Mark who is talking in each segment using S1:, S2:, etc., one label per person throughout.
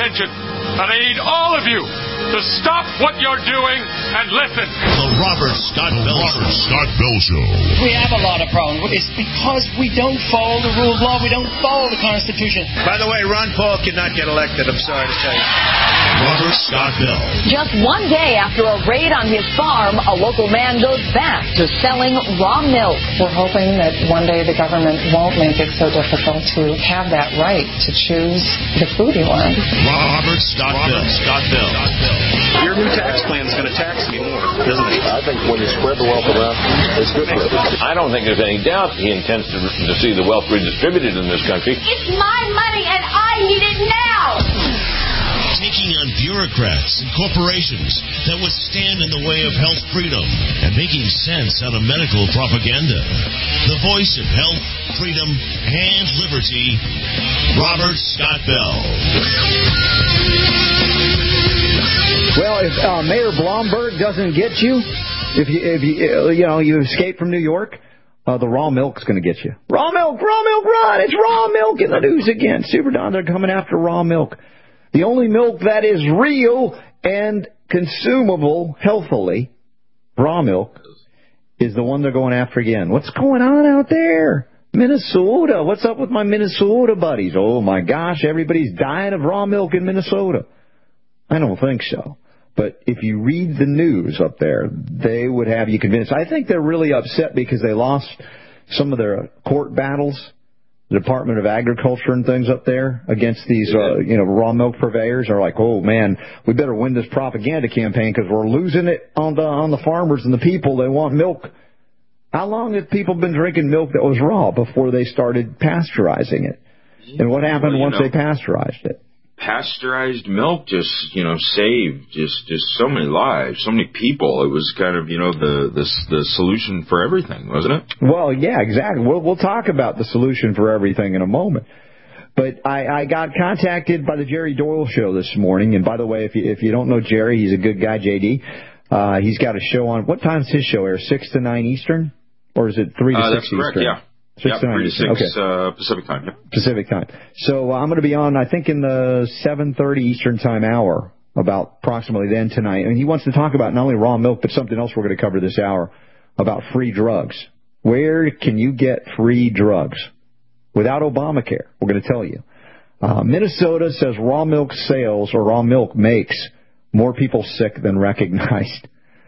S1: attention. And I need all of you to stop what you're doing and listen.
S2: The Robert Scott Bell Show.
S3: We have a lot of problems. It's because we don't follow the rule of law. We don't follow the Constitution.
S4: By the way, Ron Paul cannot get elected. I'm sorry to tell you.
S2: Robert Scott Bell.
S5: Just one day after a raid on his farm, a local man goes back to selling raw milk.
S6: We're hoping that one day the government won't make it so difficult to have that right to choose the food you want.
S2: Robert Scott Bell.
S4: Your new tax plan is going to tax me more, isn't it?
S7: I think when you spread the wealth around, it's good for everybody.
S8: I don't think there's any doubt he intends to see the wealth redistributed in this country.
S9: It's my money and I need it now!
S2: Taking on bureaucrats and corporations that would stand in the way of health freedom and making sense out of medical propaganda. The voice of health, freedom, and liberty, Robert Scott Bell.
S10: Well, if Mayor Blomberg doesn't get you, if you escape from New York, the raw milk's going to get you. Raw milk, run! It's raw milk in the news again. Super Don, they're coming after raw milk. The only milk that is real and consumable healthily, raw milk, is the one they're going after again. What's going on out there? Minnesota. What's up with my Minnesota buddies? Oh, my gosh, everybody's dying of raw milk in Minnesota. I don't think so. But if you read the news up there, they would have you convinced. I think they're really upset because they lost some of their court battles, the Department of Agriculture and things up there against these, raw milk purveyors are like, oh, man, we better win this propaganda campaign because we're losing it on the farmers and the people. They want milk. How long have people been drinking milk that was raw before they started pasteurizing it? And what happened once they pasteurized it?
S11: Pasteurized milk just saved just so many lives, so many people. It was kind of, the solution for everything, wasn't it?
S10: Well, yeah, exactly. We'll talk about the solution for everything in a moment. But I got contacted by the Jerry Doyle Show this morning. And by the way, if you don't know Jerry, he's a good guy, JD. He's got a show on, what time's his show air? 6 to 9 Eastern? Or is it 3 to 6
S11: that's correct,
S10: Eastern?
S11: Yeah.
S10: 3 to 6,
S11: okay. Pacific time. Yeah.
S10: Pacific time. So I'm going to be on, I think, in the 7:30 Eastern time hour, about approximately then tonight. And he wants to talk about not only raw milk, but something else we're going to cover this hour, about free drugs. Where can you get free drugs without Obamacare? We're going to tell you. Minnesota says raw milk sales, or raw milk makes, more people sick than recognized.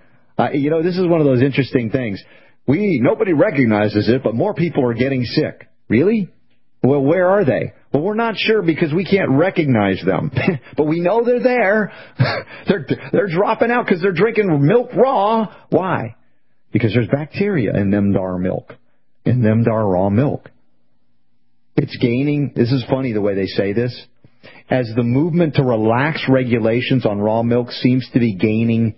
S10: This is one of those interesting things. Nobody recognizes it, but more people are getting sick. Really? Well, where are they? Well, we're not sure because we can't recognize them. But we know they're there. They're dropping out because they're drinking milk raw. Why? Because there's bacteria in them dar milk. In them dar raw milk. It's gaining. This is funny the way they say this. As the movement to relax regulations on raw milk seems to be gaining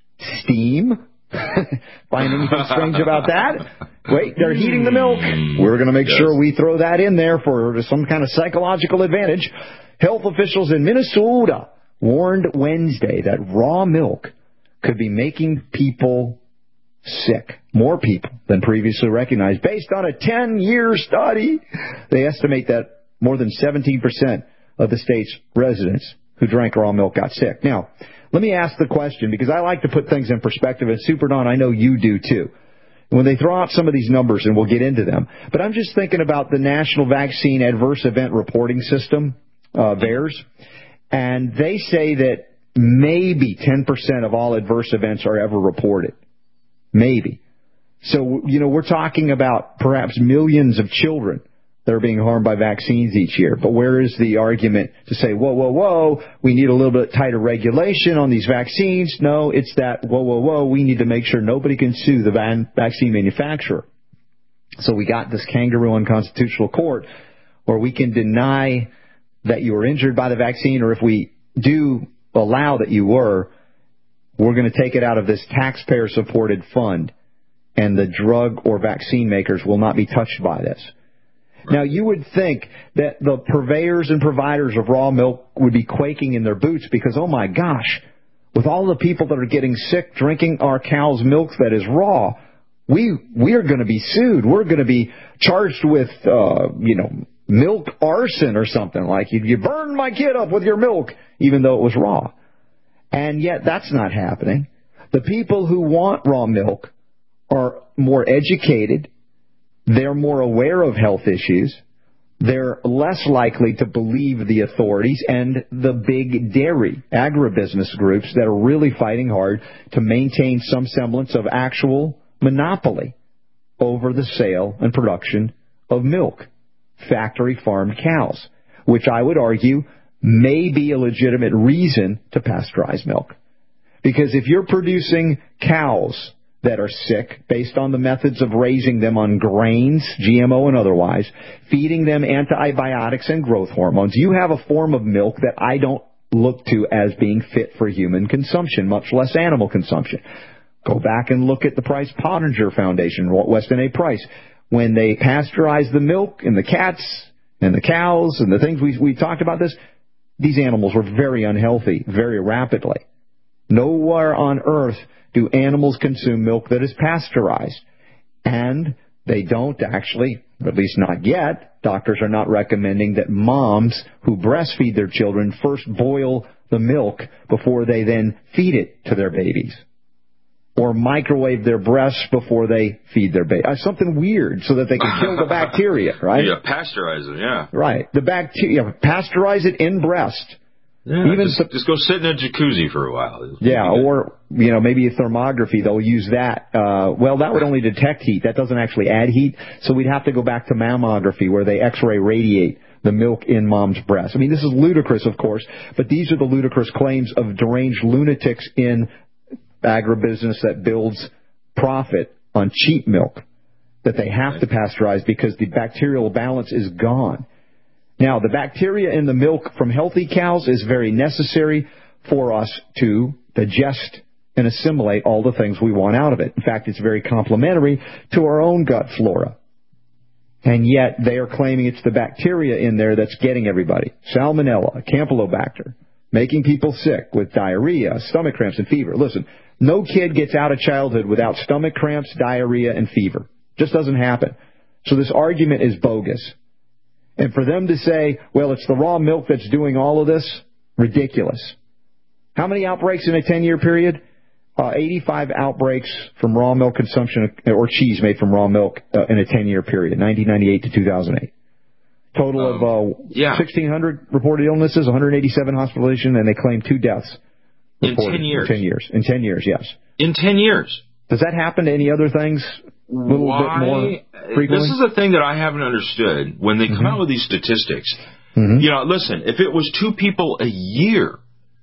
S10: steam. Find anything strange about that? Wait, they're heating the milk. We're going to make sure we throw that in there for some kind of psychological advantage. Health officials in Minnesota warned Wednesday that raw milk could be making people sick, more people than previously recognized. Based on a 10-year study, they estimate that more than 17% of the state's residents who drank raw milk got sick. Now, let me ask the question, because I like to put things in perspective, and Super Don, I know you do too. When they throw out some of these numbers, and we'll get into them, but I'm just thinking about the National Vaccine Adverse Event Reporting System, VAERS, and they say that maybe 10% of all adverse events are ever reported. Maybe. So, we're talking about perhaps millions of children that are being harmed by vaccines each year. But where is the argument to say, whoa, we need a little bit tighter regulation on these vaccines? No, it's that, whoa, we need to make sure nobody can sue the vaccine manufacturer. So we got this kangaroo unconstitutional court where we can deny that you were injured by the vaccine, or if we do allow that you were, we're going to take it out of this taxpayer-supported fund, and the drug or vaccine makers will not be touched by this. Now, you would think that the purveyors and providers of raw milk would be quaking in their boots because, oh, my gosh, with all the people that are getting sick drinking our cow's milk that is raw, we are going to be sued. We're going to be charged with, milk arson or something, like you burned my kid up with your milk, even though it was raw. And yet that's not happening. The people who want raw milk are more educated. They're more aware of health issues. They're less likely to believe the authorities and the big dairy agribusiness groups that are really fighting hard to maintain some semblance of actual monopoly over the sale and production of milk, factory farmed cows, which I would argue may be a legitimate reason to pasteurize milk. Because if you're producing cows that are sick based on the methods of raising them on grains, GMO and otherwise, feeding them antibiotics and growth hormones, you have a form of milk that I don't look to as being fit for human consumption, much less animal consumption. Go back and look at the Price Pottinger Foundation, Weston A. Price. When they pasteurized the milk and the cats and the cows and the things we talked about this, these animals were very unhealthy very rapidly. Nowhere on earth do animals consume milk that is pasteurized. And they don't actually, at least not yet, doctors are not recommending that moms who breastfeed their children first boil the milk before they then feed it to their babies. Or microwave their breasts before they feed their baby. Something weird so that they can kill the bacteria, right?
S11: Yeah, pasteurize it, yeah.
S10: Right. The bacteria, pasteurize it in breast.
S11: Yeah, just go sit in a jacuzzi for a while.
S10: Yeah, or, maybe a thermography, they'll use that. Well, that would only detect heat. That doesn't actually add heat. So we'd have to go back to mammography where they X-ray radiate the milk in mom's breast. I mean, this is ludicrous, of course, but these are the ludicrous claims of deranged lunatics in agribusiness that builds profit on cheap milk, that they have to pasteurize because the bacterial balance is gone. Now, the bacteria in the milk from healthy cows is very necessary for us to digest and assimilate all the things we want out of it. In fact, it's very complementary to our own gut flora. And yet they are claiming it's the bacteria in there that's getting everybody. Salmonella, Campylobacter, making people sick with diarrhea, stomach cramps, and fever. Listen, no kid gets out of childhood without stomach cramps, diarrhea, and fever. Just doesn't happen. So this argument is bogus. And for them to say, well, it's the raw milk that's doing all of this, ridiculous. How many outbreaks in a 10-year period? 85 outbreaks from raw milk consumption or cheese made from raw milk in a 10-year period, 1998 to 2008. Total of 1,600 reported illnesses, 187 hospitalizations, and they claim 2 deaths.
S11: In 10 years?
S10: In 10 years, yes.
S11: In 10 years?
S10: Does that happen to any other things a little bit more frequently?
S11: This is the thing that I haven't understood when they come out with these statistics. Listen, if it was 2 people a year,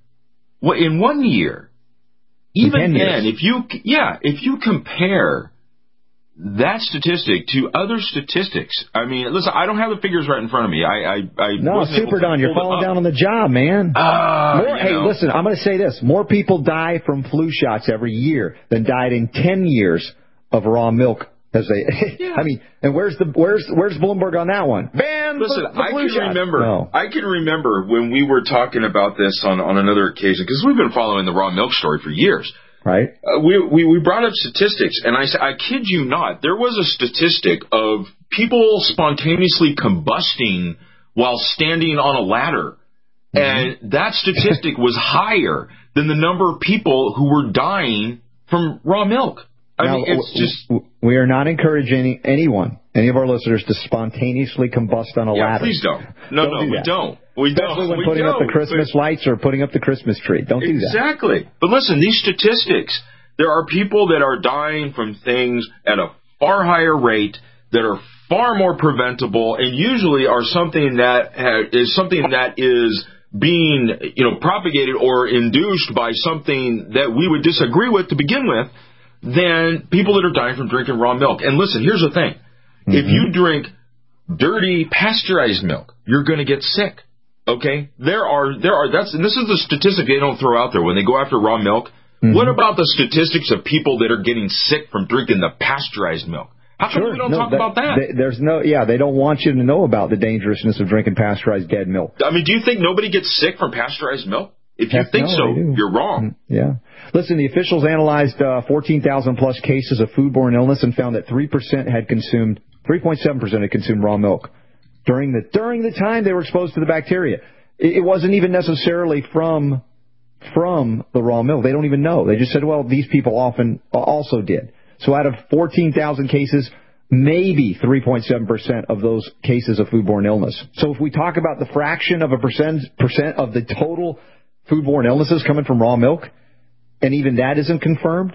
S11: in 1 year, even then, if you compare that statistic to other statistics, I mean, listen, I don't have the figures right in front of me.
S10: No, Super Don, you're falling down on the job, man. Listen, I'm going to say this. More people die from flu shots every year than died in 10 years of raw milk. I mean, and where's Bloomberg on that one? Ban the flu shot.
S11: I can remember when we were talking about this on another occasion, because we've been following the raw milk story for years.
S10: Right.
S11: We brought up statistics, and I kid you not, there was a statistic of people spontaneously combusting while standing on a ladder. And that statistic was higher than the number of people who were dying from raw milk.
S10: We are not encouraging anyone, any of our listeners, to spontaneously combust on a ladder.
S11: Please don't. No, we don't.
S10: Especially when putting up the Christmas lights or putting up the Christmas tree. Don't do that.
S11: Exactly. But listen, these statistics, there are people that are dying from things at a far higher rate that are far more preventable and usually are something that is being, propagated or induced by something that we would disagree with to begin with, than people that are dying from drinking raw milk. And listen, here's the thing. If you drink dirty pasteurized milk, you're going to get sick. Okay? And this is the statistic they don't throw out there when they go after raw milk. What about the statistics of people that are getting sick from drinking the pasteurized milk? How come we don't talk about that?
S10: They don't want you to know about the dangerousness of drinking pasteurized dead milk.
S11: I mean, do you think nobody gets sick from pasteurized milk? If you think so, you're wrong.
S10: Yeah. Listen, the officials analyzed 14,000 plus cases of foodborne illness and found that 3.7% had consumed raw milk during the time they were exposed to the bacteria. It wasn't even necessarily from the raw milk. They don't even know. They just said, well, these people often also did. So out of 14,000 cases, maybe 3.7% of those cases of foodborne illness. So if we talk about the fraction of a percent of the total foodborne illnesses coming from raw milk, and even that isn't confirmed,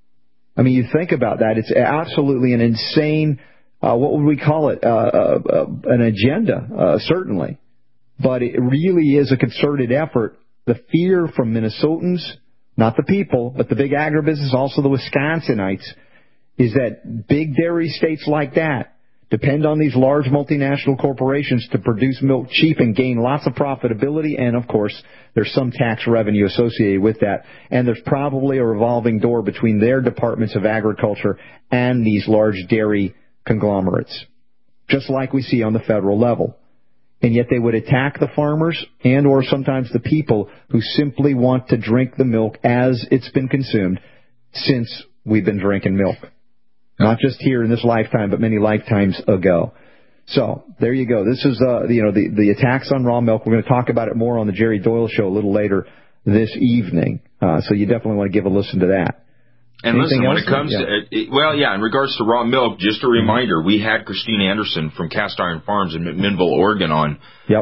S10: I mean, you think about that. It's absolutely an insane, what would we call it, an agenda, certainly. But it really is a concerted effort. The fear from Minnesotans, not the people, but the big agribusiness, also the Wisconsinites, is that big dairy states like that depend on these large multinational corporations to produce milk cheap and gain lots of profitability. And, of course, there's some tax revenue associated with that. And there's probably a revolving door between their departments of agriculture and these large dairy conglomerates, just like we see on the federal level. And yet they would attack the farmers and or sometimes the people who simply want to drink the milk as it's been consumed since we've been drinking milk. Not just here in this lifetime, but many lifetimes ago. So there you go. This is the attacks on raw milk. We're going to talk about it more on the Jerry Doyle Show a little later this evening. So you definitely want to give a listen to that.
S11: And
S10: Anything
S11: listen, when
S10: else?
S11: it comes to, in regards to raw milk, just a reminder, we had Christine Anderson from Cast Iron Farms in McMinnville, Oregon on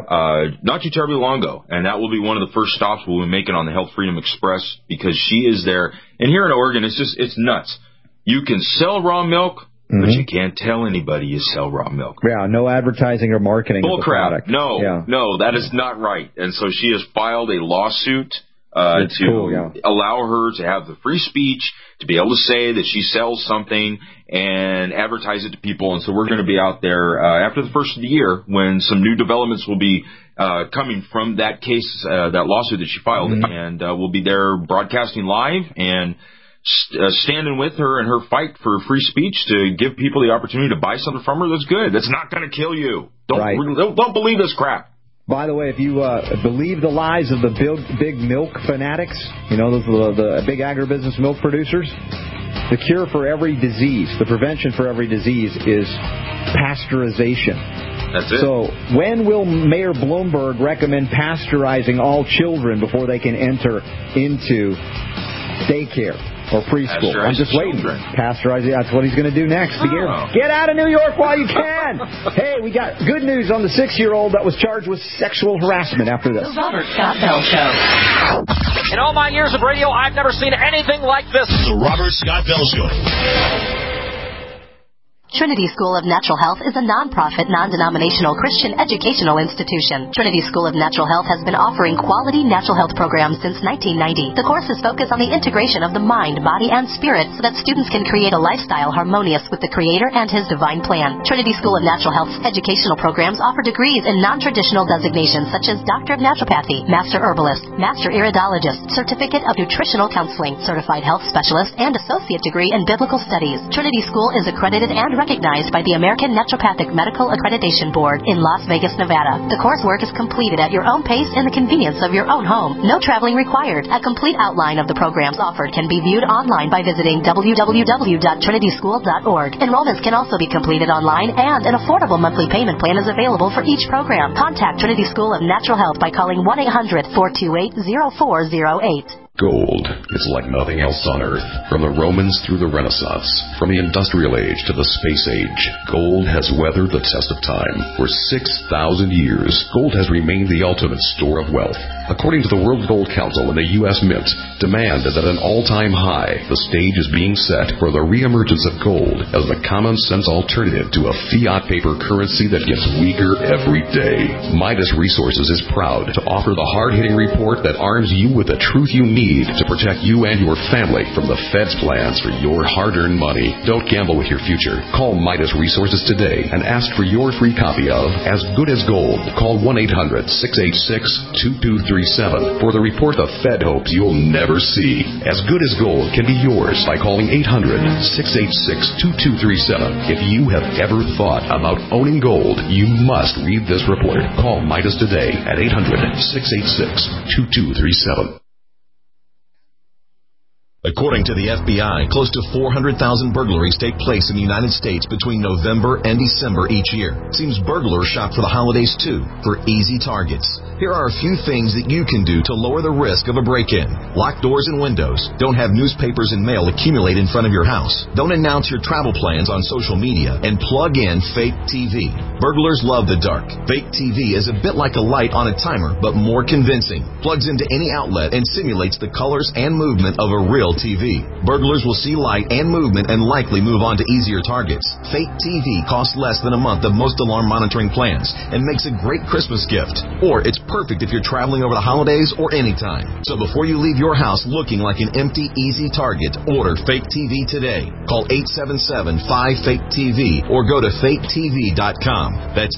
S11: not too terribly long ago. And that will be one of the first stops we'll be making on the Health Freedom Express because she is there. And here in Oregon, it's nuts. You can sell raw milk, but you can't tell anybody you sell raw milk.
S10: Yeah, no advertising or marketing of the product.
S11: No, that is not right. And so she has filed a lawsuit to allow her to have the free speech, to be able to say that she sells something and advertise it to people. And so we're going to be out there after the first of the year when some new developments will be coming from that case, that lawsuit that she filed. And we'll be there broadcasting live and standing with her in her fight for free speech to give people the opportunity to buy something from her that's good, that's not going to kill you. Don't believe this crap.
S10: By the way, if you believe the lies of the big milk fanatics, those are the big agribusiness milk producers, the cure for every disease, the prevention for every disease is pasteurization.
S11: That's it.
S10: So when will Mayor Bloomberg recommend pasteurizing all children before they can enter into daycare or preschool? I'm just waiting. Pasteurizing, that's what he's going to do next. Get out of New York while you can. Hey, we got good news on the 6-year-old that was charged with sexual harassment after this.
S5: The Robert Scott Bell Show.
S12: In all my years of radio, I've never seen anything like this.
S2: The Robert Scott Bell Show.
S13: Trinity School of Natural Health is a non-profit, non-denominational Christian educational institution. Trinity School of Natural Health has been offering quality natural health programs since 1990. The courses focus on the integration of the mind, body, and spirit so that students can create a lifestyle harmonious with the Creator and His divine plan. Trinity School of Natural Health's educational programs offer degrees in non-traditional designations such as Doctor of Naturopathy, Master Herbalist, Master Iridologist, Certificate of Nutritional Counseling, Certified Health Specialist, and Associate Degree in Biblical Studies. Trinity School is accredited and recognized by the American Naturopathic Medical Accreditation Board in Las Vegas, Nevada. The coursework is completed at your own pace in the convenience of your own home. No traveling required. A complete outline of the programs offered can be viewed online by visiting www.trinityschool.org. Enrollments can also be completed online, and an affordable monthly payment plan is available for each program. Contact Trinity School of Natural Health by calling 1-800-428-0408.
S14: Gold is like nothing else on Earth. From the Romans through the Renaissance, from the Industrial Age to the Space Age, gold has weathered the test of time. For 6,000 years, gold has remained the ultimate store of wealth. According to the World Gold Council and the U.S. Mint, demand is at an all-time high. The stage is being set for the reemergence of gold as the common-sense alternative to a fiat paper currency that gets weaker every day. Midas Resources is proud to offer the hard-hitting report that arms you with the truth you need to protect you and your family from the Fed's plans for your hard-earned money. Don't gamble with your future. Call Midas Resources today and ask for your free copy of As Good as Gold. Call 1-800-686-2237 for the report the Fed hopes you'll never see. As Good as Gold can be yours by calling 800-686-2237. If you have ever thought about owning gold, you must read this report. Call Midas today at 800-686-2237.
S15: According to the FBI, close to 400,000 burglaries take place in the United States between November and December each year. Seems burglars shop for the holidays too, for easy targets. Here are a few things that you can do to lower the risk of a break-in. Lock doors and windows. Don't have newspapers and mail accumulate in front of your house. Don't announce your travel plans on social media. And plug in fake TV. Burglars love the dark. Fake TV is a bit like a light on a timer, but more convincing. Plugs into any outlet and simulates the colors and movement of a real TV. Burglars will see light and movement and likely move on to easier targets. Fake TV costs less than a month of most alarm monitoring plans and makes a great Christmas gift. Or it's perfect if you're traveling over the holidays or anytime. So before you leave your house looking like an empty, easy target, order Fake TV today. Call 877-5FAKE-TV or go to faketv.com. That's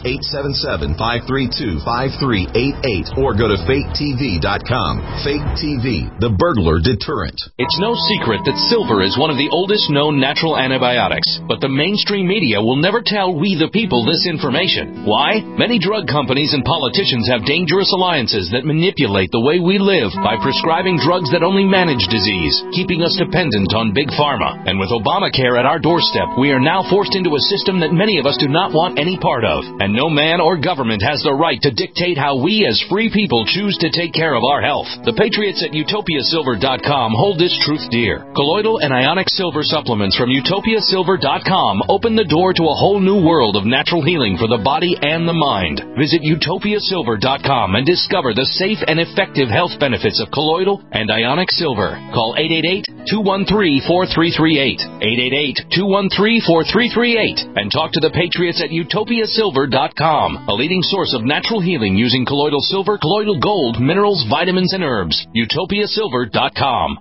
S15: 877-532-5388 or go to faketv.com. Fake TV, the burglar deterrent.
S16: It's no secret that silver is one of the oldest known natural antibiotics, but the mainstream media will never tell we the people this information. Why? Many drug companies and politicians have dangerous alliances that manipulate the way we live by prescribing drugs that only manage disease, keeping us dependent on big pharma. And with Obamacare at our doorstep, we are now forced into a system that many of us do not want any part of. And no man or government has the right to dictate how we as free people choose to take care of our health. The patriots at UtopiaSilver.com hold this truth dear. Colloidal and ionic silver supplements from UtopiaSilver.com open the door to a whole new world of natural healing for the body and the mind. Visit UtopiaSilver.com and discover the safe and effective health benefits of colloidal and ionic silver. Call 888-213-4338. 888-213-4338 and talk to the patriots at UtopiaSilver.com, a leading source of natural healing using colloidal silver, colloidal gold, minerals, vitamins, and herbs. UtopiaSilver.com.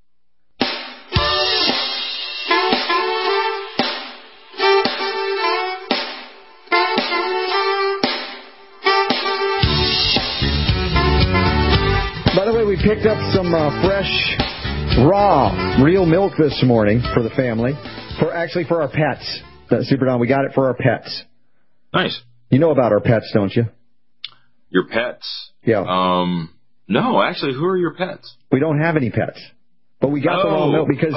S10: We picked up some fresh, raw, real milk this morning for the family. For our pets. Super Don, we got it for our pets.
S11: Nice.
S10: You know about our pets, don't you?
S11: Your pets?
S10: Yeah.
S11: No, actually, who are your pets?
S10: We don't have any pets. But we got the raw milk because...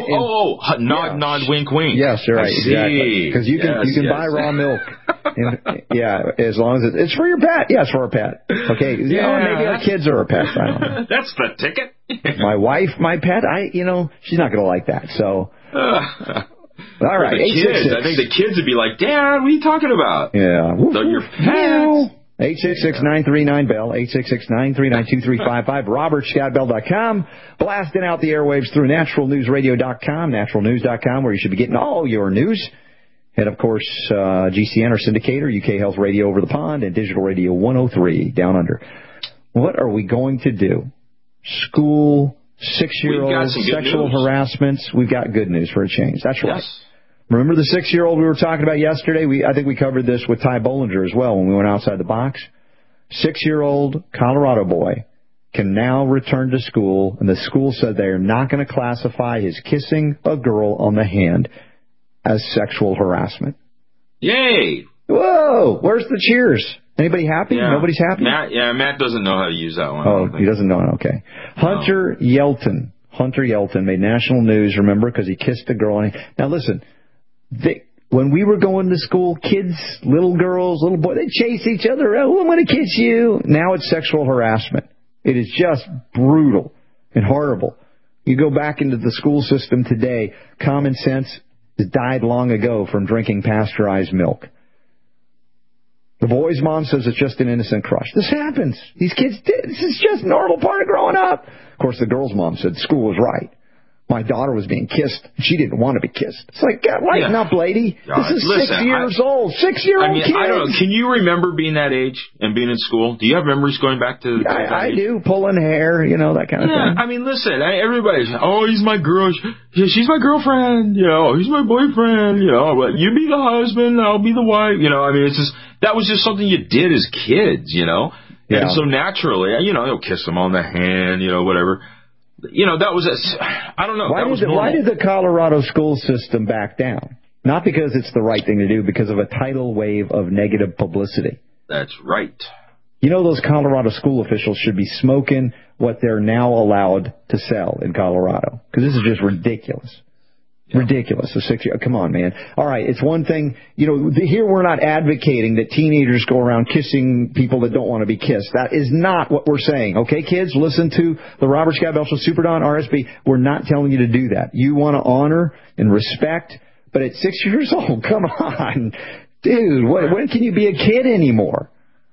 S11: Nod, wink, wink.
S10: Yes, you're right, exactly. Because you can buy raw milk. As long as it's for your pet. Yeah, it's for our pet. Okay, maybe our kids are our pets. I don't know.
S11: That's the ticket.
S10: My wife, my pet, she's not going to like that, so... All right,
S11: the kids. I think the kids would be like, Dad, what are you talking about?
S10: Yeah.
S11: So your pets...
S10: 866-939-BELL, 866-939-2355, robertscottbell.com, blasting out the airwaves through naturalnewsradio.com, naturalnews.com, where you should be getting all your news. And, of course, GCN, our syndicator, UK Health Radio over the pond, and Digital Radio 103 down under. What are we going to do? School, 6-year-olds, sexual harassments. We've got good news for a change. That's right. Yes. Remember the 6-year-old we were talking about yesterday? I think we covered this with Ty Bollinger as well when we went outside the box. 6-year-old Colorado boy can now return to school, and the school said they are not going to classify his kissing a girl on the hand as sexual harassment.
S11: Yay!
S10: Whoa! Where's the cheers? Anybody happy? Yeah. Nobody's happy?
S11: Matt doesn't know how to use that one.
S10: Oh, he doesn't know it? Okay. Hunter Yelton made national news, remember, because he kissed a girl. Now, listen. When we were going to school, kids, little girls, little boys, they chase each other. Oh, I'm going to kiss you. Now it's sexual harassment. It is just brutal and horrible. You go back into the school system today, common sense has died long ago from drinking pasteurized milk. The boy's mom says it's just an innocent crush. This happens. These kids did. This is just a normal part of growing up. Of course, the girl's mom said school was right. My daughter was being kissed. She didn't want to be kissed. It's like, God, lighten up, lady. This is 6 years old. 6-year-old kids.
S11: I don't know. Can you remember being that age and being in school? Do you have memories going back to that
S10: I
S11: age?
S10: do. Pulling hair, that kind of thing.
S11: I mean, listen, everybody's, he's my girl. She's my girlfriend. He's my boyfriend. But you be the husband, I'll be the wife. I mean, it's just, that was just something you did as kids, And so naturally, you'll kiss them on the hand, whatever. That was I don't know.
S10: Why did the Colorado school system back down? Not because it's the right thing to do, because of a tidal wave of negative publicity.
S11: That's right.
S10: You know those Colorado school officials should be smoking what they're now allowed to sell in Colorado. Because this is just ridiculous. Ridiculous. Come on, man. All right, it's one thing, here we're not advocating that teenagers go around kissing people that don't want to be kissed. That is not what we're saying. Okay, kids, listen to the Robert Scott Bell Show, Super Don, RSB. We're not telling you to do that. You want to honor and respect, but at 6 years old, come on. Dude, when can you be a kid anymore?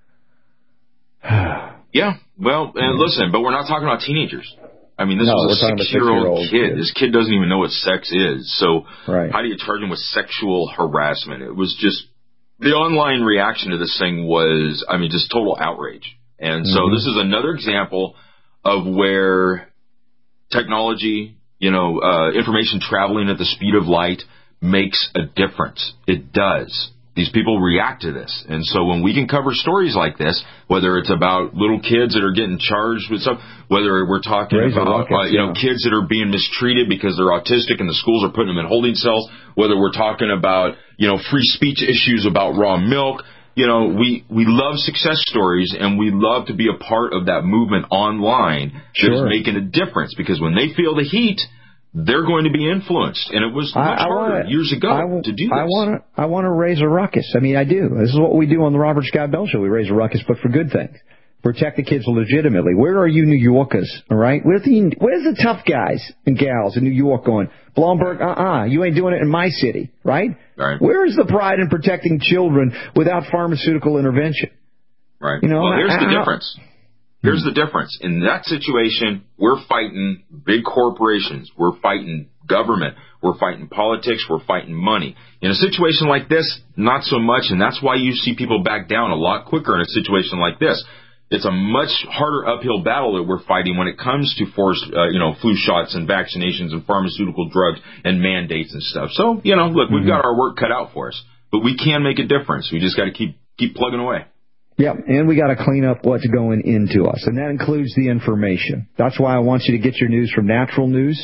S11: Yeah, well, and listen, but we're not talking about teenagers. I mean, this was a 6-year-old kid. This kid doesn't even know what sex is. So how do you charge him with sexual harassment? It was just, the online reaction to this thing was, just total outrage. And so this is another example of where technology, information traveling at the speed of light makes a difference. It does. These people react to this. And so when we can cover stories like this, whether it's about little kids that are getting charged with stuff, whether we're talking about kids that are being mistreated because they're autistic and the schools are putting them in holding cells, whether we're talking about, free speech issues about raw milk, we love success stories, and we love to be a part of that movement online that is making a difference, because when they feel the heat, they're going to be influenced, and it was much harder years ago to do this.
S10: I want to raise a ruckus. I do. This is what we do on the Robert Scott Bell Show. We raise a ruckus, but for good things. Protect the kids legitimately. Where are you New Yorkers, all right? Where's the tough guys and gals in New York going, Blomberg, you ain't doing it in my city, right? Where is the pride in protecting children without pharmaceutical intervention?
S11: Right. Well, here's the difference. Here's the difference. In that situation, we're fighting big corporations. We're fighting government. We're fighting politics. We're fighting money. In a situation like this, not so much, and that's why you see people back down a lot quicker in a situation like this. It's a much harder uphill battle that we're fighting when it comes to forced, flu shots and vaccinations and pharmaceutical drugs and mandates and stuff. So, look, we've got our work cut out for us, but we can make a difference. We just got to keep plugging away.
S10: Yeah, and we got to clean up what's going into us, and that includes the information. That's why I want you to get your news from Natural News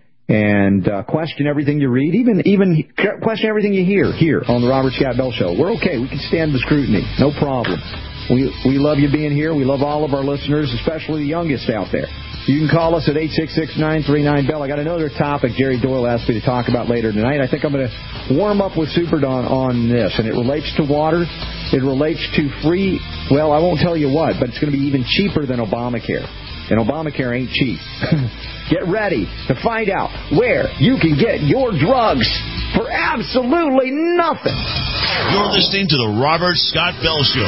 S10: and question everything you read, even question everything you hear here on the Robert Scott Bell Show. We're okay. We can stand the scrutiny. No problem. We love you being here. We love all of our listeners, especially the youngest out there. You can call us at 866-939-BELL. I got another topic Jerry Doyle asked me to talk about later tonight. I think I'm going to warm up with Super Don on this, and it relates to water. It relates to free, I won't tell you what, but it's going to be even cheaper than Obamacare. And Obamacare ain't cheap. Get ready to find out where you can get your drugs for absolutely nothing.
S2: You're listening to the Robert Scott Bell Show.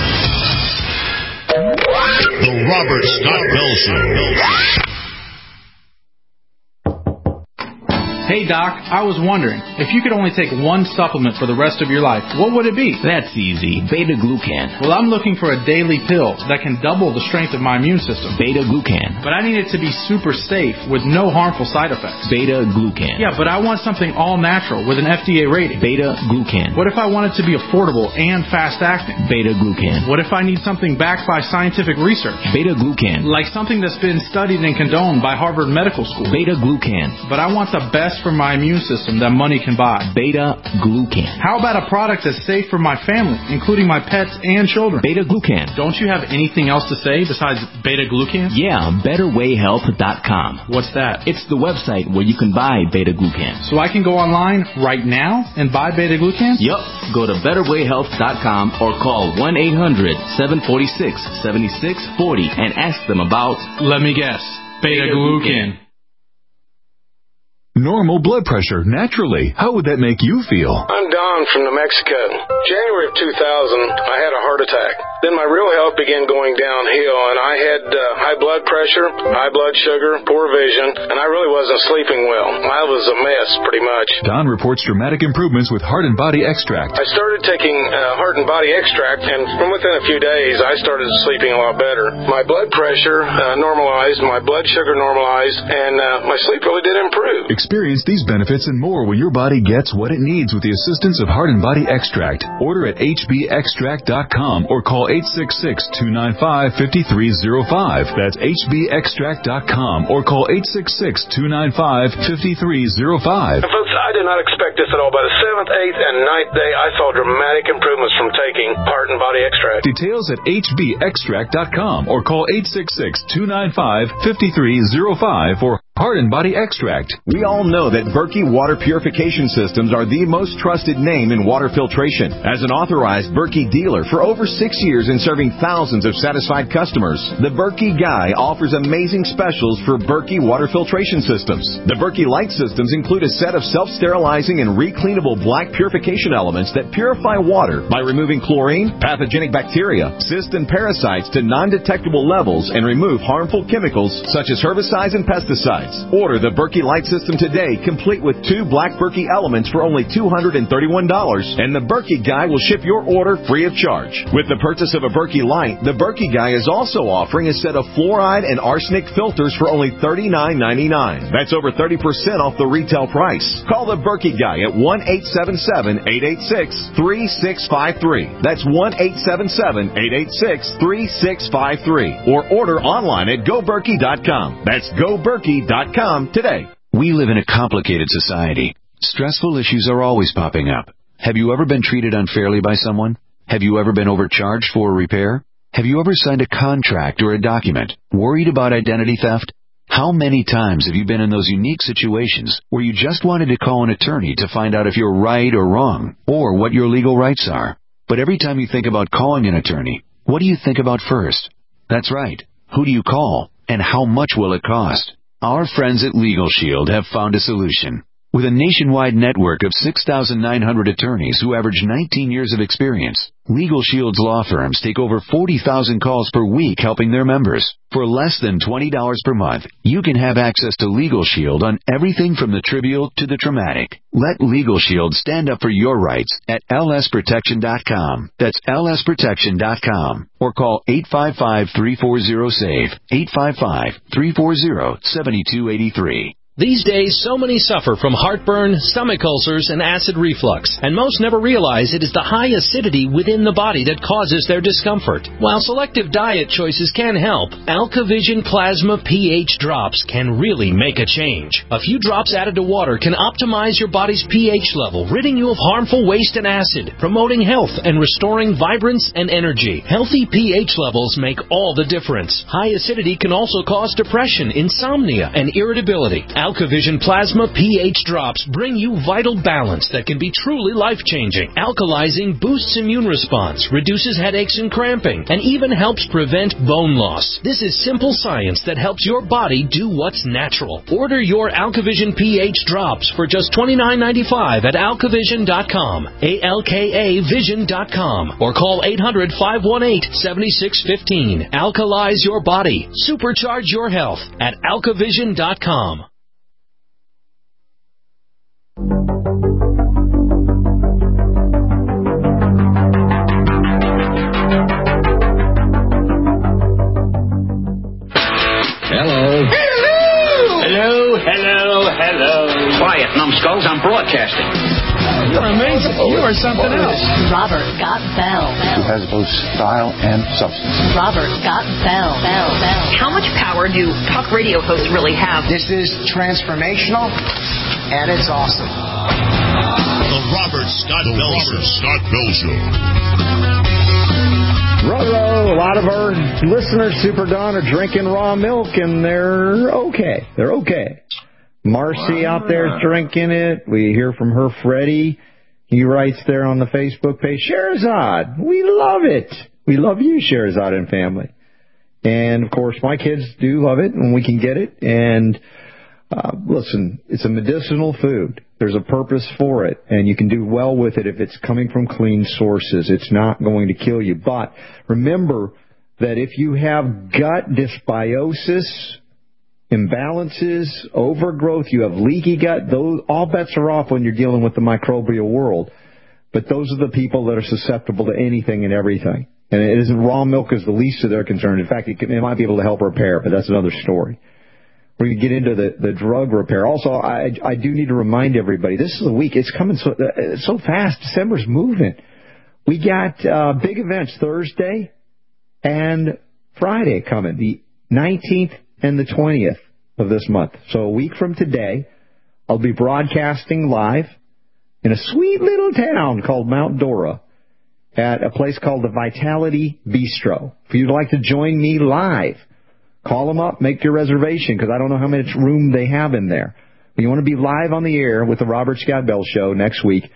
S2: The Robert Scott Bell Show.
S17: Hey, Doc, I was wondering, if you could only take one supplement for the rest of your life, what would it be?
S18: That's easy. Beta-glucan.
S17: Well, I'm looking for a daily pill that can double the strength of my immune system.
S18: Beta-glucan.
S17: But I need it to be super safe with no harmful side effects.
S18: Beta-glucan.
S17: Yeah, but I want something all natural with an FDA rating.
S18: Beta-glucan.
S17: What if I want it to be affordable and fast-acting?
S18: Beta-glucan.
S17: What if I need something backed by scientific research?
S18: Beta-glucan.
S17: Like something that's been studied and condoned by Harvard Medical School.
S18: Beta-glucan.
S17: But I want the best for my immune system that money can buy.
S18: Beta-glucan.
S17: How about a product that's safe for my family, including my pets and children?
S18: Beta-glucan.
S17: Don't you have anything else to say besides beta-glucan?
S18: Yeah, BetterWayHealth.com.
S17: What's that?
S18: It's the website where you can buy beta-glucan.
S17: So I can go online right now and buy beta-glucan?
S18: Yup. Go to BetterWayHealth.com or call 1-800-746-7640 and ask them about...
S17: Let me guess. Beta-glucan.
S19: Normal blood pressure, naturally. How would that make you feel?
S20: I'm Don from New Mexico. January of 2000, I had a heart attack. Then my real health began going downhill, and I had high blood pressure, high blood sugar, poor vision, and I really wasn't sleeping well. I was a mess, pretty much.
S19: Don reports dramatic improvements with Heart and Body Extract.
S20: I started taking Heart and Body Extract, and from within a few days, I started sleeping a lot better. My blood pressure normalized, my blood sugar normalized, and my sleep really did improve.
S19: Experience these benefits and more when your body gets what it needs with the assistance of Heart and Body Extract. Order at hbextract.com or call 866-295-5305. That's hbextract.com or call 866-295-5305.
S20: Folks, I did not expect this at all. By the 7th, 8th, and 9th day, I saw dramatic improvements from taking Heart and Body Extract.
S19: Details at hbextract.com or call 866-295-5305 for Heart and Body Extract.
S21: We all know that Berkey Water Purification Systems are the most trusted name in water filtration. As an authorized Berkey dealer for over 6 years and serving thousands of satisfied customers, the Berkey Guy offers amazing specials for Berkey Water Filtration Systems. The Berkey Light Systems include a set of self-sterilizing and recleanable black purification elements that purify water by removing chlorine, pathogenic bacteria, cysts, and parasites to non-detectable levels and remove harmful chemicals such as herbicides and pesticides. Order the Berkey Light System today, complete with 2 black Berkey elements for only $231, and the Berkey Guy will ship your order free of charge. With the purchase of a Berkey Light, the Berkey Guy is also offering a set of fluoride and arsenic filters for only $39.99. That's over 30% off the retail price. Call the Berkey Guy at 1-877-886-3653. That's 1-877-886-3653. Or order online at GoBerkey.com. That's GoBerkey.com today.
S22: We live in a complicated society. Stressful issues are always popping up. Have you ever been treated unfairly by someone? Have you ever been overcharged for a repair? Have you ever signed a contract or a document worried about identity theft? How many times have you been in those unique situations where you just wanted to call an attorney to find out if you're right or wrong, or what your legal rights are? But every time you think about calling an attorney, what do you think about first? That's right. Who do you call, and how much will it cost? Our friends at Legal Shield have found a solution. With a nationwide network of 6,900 attorneys who average 19 years of experience, Legal Shield's law firms take over 40,000 calls per week helping their members. For less than $20 per month, you can have access to Legal Shield on everything from the trivial to the traumatic. Let Legal Shield stand up for your rights at lsprotection.com. That's lsprotection.com. Or call 855-340-SAVE, 855-340-7283.
S23: These days, so many suffer from heartburn, stomach ulcers, and acid reflux, and most never realize it is the high acidity within the body that causes their discomfort. While selective diet choices can help, AlkaVision Plasma pH drops can really make a change. A few drops added to water can optimize your body's pH level, ridding you of harmful waste and acid, promoting health and restoring vibrance and energy. Healthy pH levels make all the difference. High acidity can also cause depression, insomnia, and irritability. AlkaVision Plasma pH drops bring you vital balance that can be truly life-changing. Alkalizing boosts immune response, reduces headaches and cramping, and even helps prevent bone loss. This is simple science that helps your body do what's natural. Order your AlkaVision pH drops for just $29.95 at alkavision.com, ALKAvision.com, or call 800-518-7615. Alkalize your body. Supercharge your health at alkavision.com.
S24: Hello. Quiet, numbskulls. I'm broadcasting.
S23: You're amazing. You are something else.
S13: Robert Scott Bell.
S7: He has both style and substance.
S13: Robert Scott Bell.
S5: How much power do talk radio hosts really have?
S3: This is transformational, and it's awesome.
S2: The Robert Scott Bell Show.
S10: Ruh-roh, a lot of our listeners, Super Don, are drinking raw milk, and they're okay. They're okay. Marcy out there is drinking it. We hear from her Freddie. He writes there on the Facebook page, Sherazad, we love it. We love you, Sherazad and family. And, of course, my kids do love it when we can get it. And, listen, it's a medicinal food. There's a purpose for it, and you can do well with it if it's coming from clean sources. It's not going to kill you. But remember that if you have gut dysbiosis, imbalances, overgrowth, you have leaky gut, those all bets are off when you're dealing with the microbial world. But those are the people that are susceptible to anything and everything. And it isn't raw milk is the least of their concern. In fact, it might be able to help repair, but that's another story. We're going to get into the drug repair. Also, I do need to remind everybody, this is a week. It's coming so fast. December's moving. We got big events Thursday and Friday coming, the 19th and the 20th of this month. So a week from today, I'll be broadcasting live in a sweet little town called Mount Dora at a place called the Vitality Bistro. If you'd like to join me live, call them up, make your reservation, because I don't know how much room they have in there. If you want to be live on the air with the Robert Scott Bell Show next week,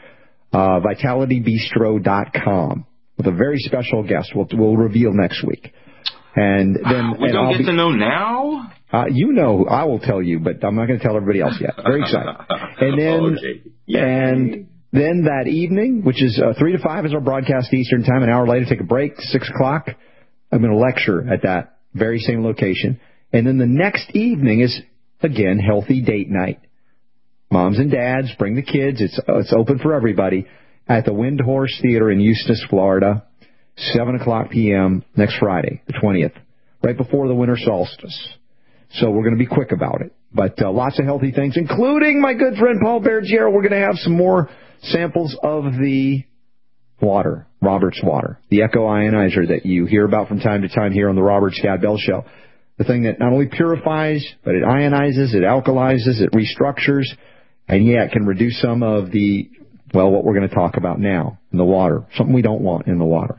S10: vitalitybistro.com with a very special guest we'll reveal next week. And then
S11: we don't get to know now?
S10: You know, I will tell you, but I'm not going to tell everybody else yet. Very excited. And then, and then that evening, which is 3 to 5 is our broadcast Eastern time. An hour later, take a break, 6 o'clock. I'm going to lecture at that very same location. And then the next evening is, again, healthy date night. Moms and dads, bring the kids. It's open for everybody at the Windhorse Theater in Eustis, Florida, 7 o'clock p.m. next Friday, the 20th, right before the winter solstice. So we're going to be quick about it. But lots of healthy things, including my good friend Paul Bergiero. We're going to have some more samples of the water, Robert's water, the Echo Ionizer that you hear about from time to time here on the Robert Scott Bell Show. The thing that not only purifies, but it ionizes, it alkalizes, it restructures, and yeah, it can reduce some of the, well, what we're going to talk about now in the water, something we don't want in the water.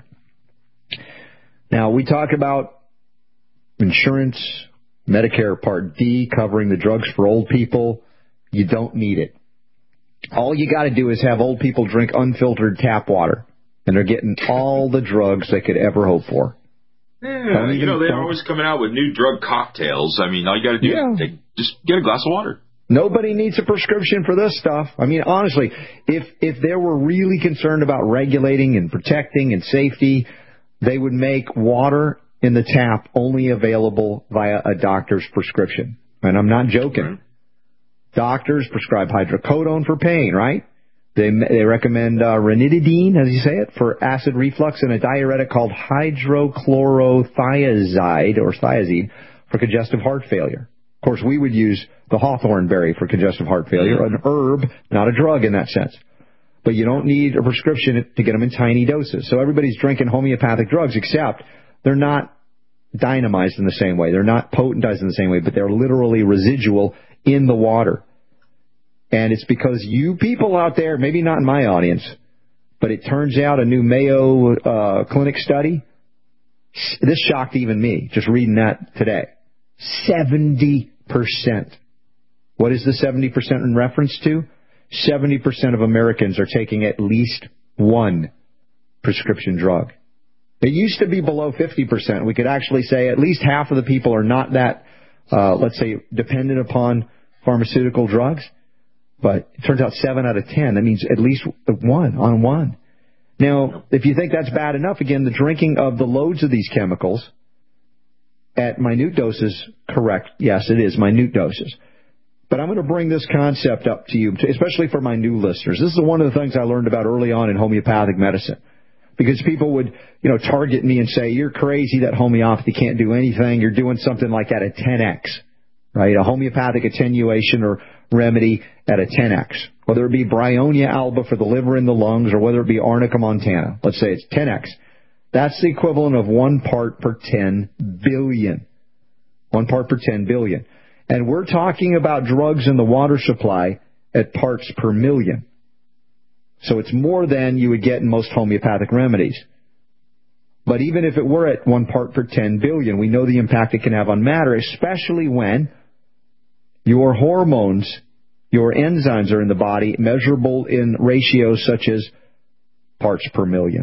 S10: Now, we talk about insurance, Medicare Part D, covering the drugs for old people. You don't need it. All you got to do is have old people drink unfiltered tap water, and they're getting all the drugs they could ever hope for.
S11: Yeah, they're always coming out with new drug cocktails. I mean, all you got to do is just get a glass of water.
S10: Nobody needs a prescription for this stuff. I mean, honestly, if they were really concerned about regulating and protecting and safety, they would make water in the tap only available via a doctor's prescription. And I'm not joking. Mm-hmm. Doctors prescribe hydrocodone for pain, right? They recommend ranitidine, as you say it, for acid reflux, and a diuretic called hydrochlorothiazide or thiazide for congestive heart failure. Of course, we would use the hawthorn berry for congestive heart failure, an herb, not a drug in that sense. But you don't need a prescription to get them in tiny doses. So everybody's drinking homeopathic drugs, except they're not dynamized in the same way. They're not potentized in the same way, but they're literally residual in the water. And it's because you people out there, maybe not in my audience, but it turns out a new Mayo Clinic study, this shocked even me, just reading that today. 70%. What is the 70% in reference to? 70% of Americans are taking at least one prescription drug. It used to be below 50%. We could actually say at least half of the people are not that, let's say, dependent upon pharmaceutical drugs. But it turns out 7 out of 10. That means at least one. Now, if you think that's bad enough, again, the drinking of the loads of these chemicals at minute doses, correct. Yes, it is minute doses. But I'm going to bring this concept up to you, especially for my new listeners. This is one of the things I learned about early on in homeopathic medicine. Because people would, target me and say, you're crazy that homeopathy can't do anything. You're doing something like that at 10x, right? A homeopathic attenuation or remedy at a 10x. Whether it be Bryonia alba for the liver and the lungs, or whether it be Arnica montana. Let's say it's 10x. That's the equivalent of 1 part per 10 billion. 1 part per 10 billion. And we're talking about drugs in the water supply at parts per million. So it's more than you would get in most homeopathic remedies. But even if it were at 1 part per 10 billion, we know the impact it can have on matter, especially when your hormones, your enzymes are in the body, measurable in ratios such as parts per million,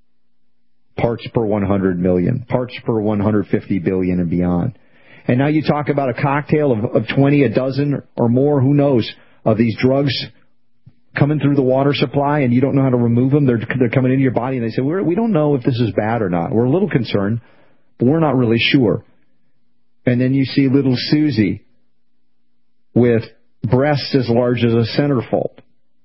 S10: parts per 100 million, parts per 150 billion and beyond. And now you talk about a cocktail of 20, a dozen or more, who knows, of these drugs coming through the water supply, and you don't know how to remove them. They're coming into your body, and they say, we don't know if this is bad or not. We're a little concerned, but we're not really sure. And then you see little Susie with breasts as large as a centerfold.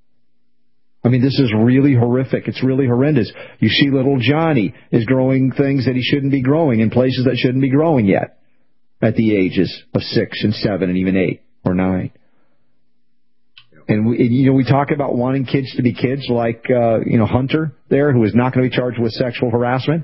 S10: I mean, this is really horrific. It's really horrendous. You see little Johnny is growing things that he shouldn't be growing in places that shouldn't be growing yet at the ages of 6 and 7 and even 8 or 9. And we talk about wanting kids to be kids, like Hunter there, who is not going to be charged with sexual harassment.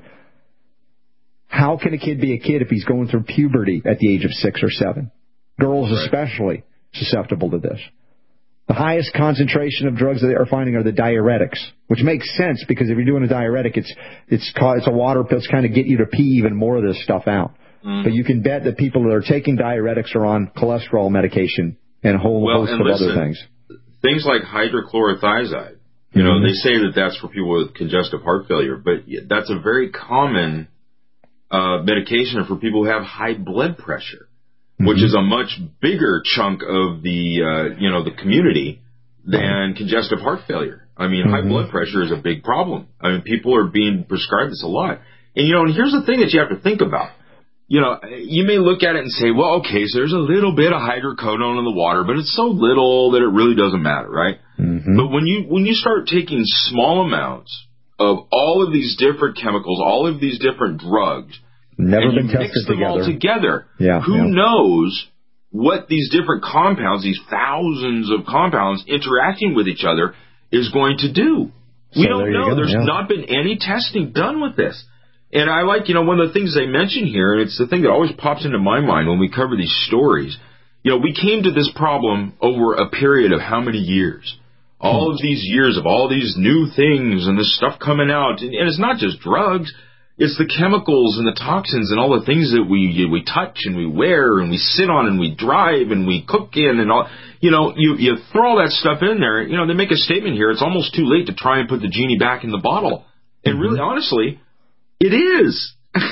S10: How can a kid be a kid if he's going through puberty at the age of 6 or 7? Girls especially susceptible to this. The highest concentration of drugs that they are finding are the diuretics, which makes sense because if you're doing a diuretic, it's a water pill to kind of get you to pee even more of this stuff out. But you can bet that people that are taking diuretics are on cholesterol medication and a whole host of other things.
S11: Things like hydrochlorothiazide, they say that that's for people with congestive heart failure, but that's a very common medication for people who have high blood pressure, which is a much bigger chunk of the community than congestive heart failure. I mean, high blood pressure is a big problem. I mean, people are being prescribed this a lot. And, and here's the thing that you have to think about. You may look at it and say, well, okay, so there's a little bit of hydrocodone in the water, but it's so little that it really doesn't matter, right? But when you start taking small amounts of all of these different chemicals, all of these different drugs,
S10: never been tested
S11: mix them all together, who knows what these different compounds, these thousands of compounds interacting with each other, is going to do. We don't know. There's not been any testing done with this. And I like, one of the things they mention here, and it's the thing that always pops into my mind when we cover these stories, we came to this problem over a period of how many years? All of these years of all these new things and this stuff coming out. And it's not just drugs. It's the chemicals and the toxins and all the things that we touch and we wear and we sit on and we drive and we cook in and all. You throw all that stuff in there. They make a statement here. It's almost too late to try and put the genie back in the bottle. And really, honestly, it is.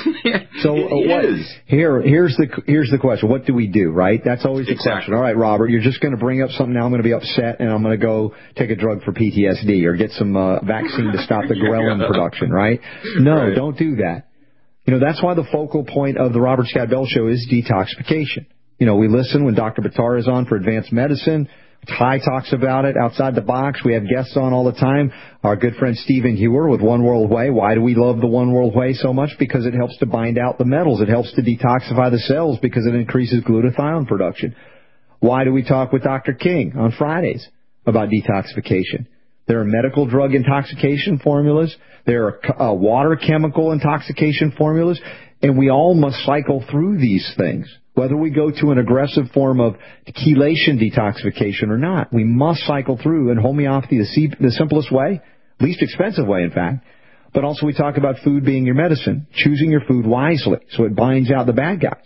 S10: Here's the question. What do we do, right? That's always the question. All right, Robert, you're just going to bring up something now. I'm going to be upset, and I'm going to go take a drug for PTSD or get some vaccine to stop the ghrelin production, right? No, don't do that. That's why the focal point of the Robert Scott Bell Show is detoxification. We listen when Dr. Buttar is on for Advanced Medicine. Ty talks about it outside the box. We have guests on all the time. Our good friend Stephen Hewer with One World Way. Why do we love the One World Way so much? Because it helps to bind out the metals. It helps to detoxify the cells because it increases glutathione production. Why do we talk with Dr. King on Fridays about detoxification? There are medical drug intoxication formulas. There are water chemical intoxication formulas. And we all must cycle through these things. Whether we go to an aggressive form of chelation detoxification or not, we must cycle through. And homeopathy, the simplest way, least expensive way, in fact. But also we talk about food being your medicine, choosing your food wisely so it binds out the bad guys.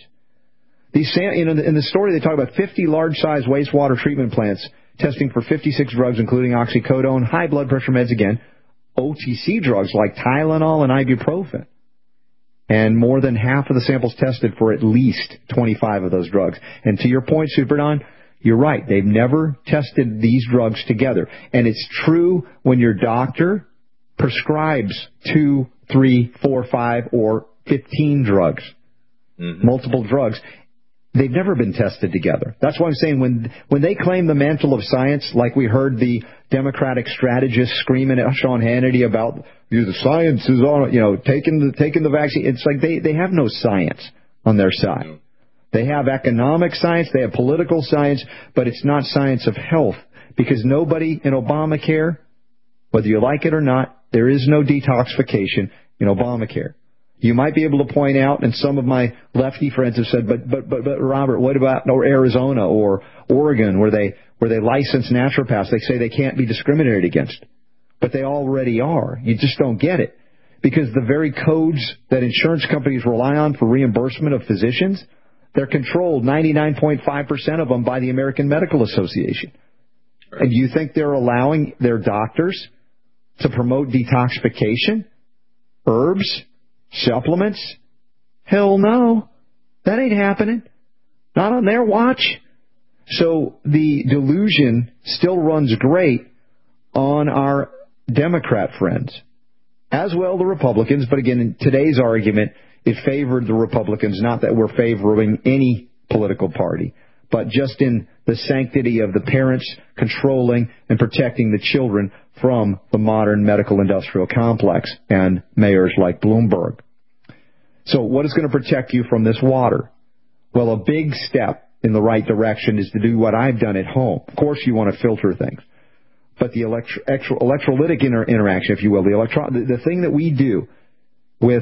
S10: In the story, they talk about 50 large-sized wastewater treatment plants testing for 56 drugs, including oxycodone, high blood pressure meds again, OTC drugs like Tylenol and ibuprofen. And more than half of the samples tested for at least 25 of those drugs. And to your point, Super Don, you're right. They've never tested these drugs together. And it's true when your doctor prescribes 2, 3, 4, 5, or 15 drugs, multiple drugs. They've never been tested together. That's why I'm saying when they claim the mantle of science, like we heard the Democratic strategist screaming at Sean Hannity about the science is on, taking the vaccine. It's like they have no science on their side. They have economic science, they have political science, but it's not science of health because nobody in Obamacare, whether you like it or not, there is no detoxification in Obamacare. You might be able to point out, and some of my lefty friends have said, but Robert, what about Arizona or Oregon where they license naturopaths? They say they can't be discriminated against, but they already are. You just don't get it because the very codes that insurance companies rely on for reimbursement of physicians, they're controlled 99.5% of them by the American Medical Association. Right. And you think they're allowing their doctors to promote detoxification, herbs, supplements? Hell no. That ain't happening. Not on their watch. So the delusion still runs great on our Democrat friends, as well the Republicans. But again, in today's argument, it favored the Republicans, not that we're favoring any political party, but just in the sanctity of the parents controlling and protecting the children from the modern medical industrial complex and mayors like Bloomberg. So what is going to protect you from this water? Well, a big step in the right direction is to do what I've done at home. Of course, you want to filter things. But the electrolytic interaction, if you will, the thing that we do with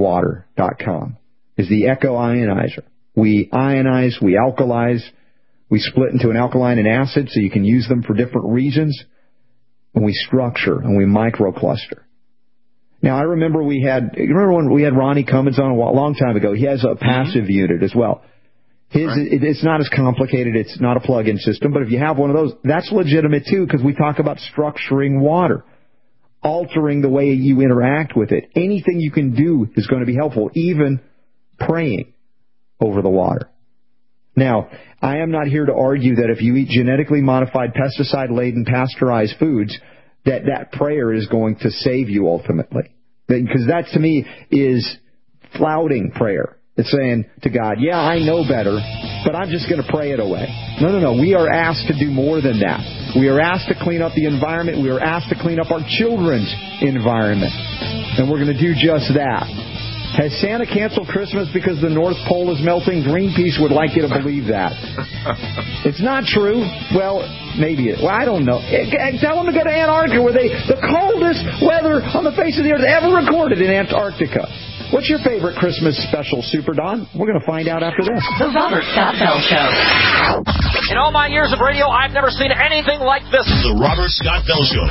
S10: robertswater.com is the Echo Ionizer. We ionize, we alkalize, We split into an alkaline and acid so you can use them for different reasons. And we structure and we microcluster. Now, I remember when we had Ronnie Cummins on a long time ago. He has a passive unit as well. It's not as complicated. It's not a plug-in system. But if you have one of those, that's legitimate too, because we talk about structuring water, altering the way you interact with it. Anything you can do is going to be helpful, even praying over the water. Now, I am not here to argue that if you eat genetically modified, pesticide-laden, pasteurized foods, that prayer is going to save you ultimately. Because that, to me, is flouting prayer. It's saying to God, yeah, I know better, but I'm just going to pray it away. No. We are asked to do more than that. We are asked to clean up the environment. We are asked to clean up our children's environment. And we're going to do just that. Has Santa canceled Christmas because the North Pole is melting? Greenpeace would like you to believe that. It's not true. Well, maybe it. Well, I don't know. Tell them to go to Antarctica, where the coldest weather on the face of the earth ever recorded in Antarctica. What's your favorite Christmas special, Super Don? We're going to find out after this.
S13: The Robert Scott Bell Show.
S12: In all my years of radio, I've never seen anything like this.
S2: The Robert Scott Bell Show.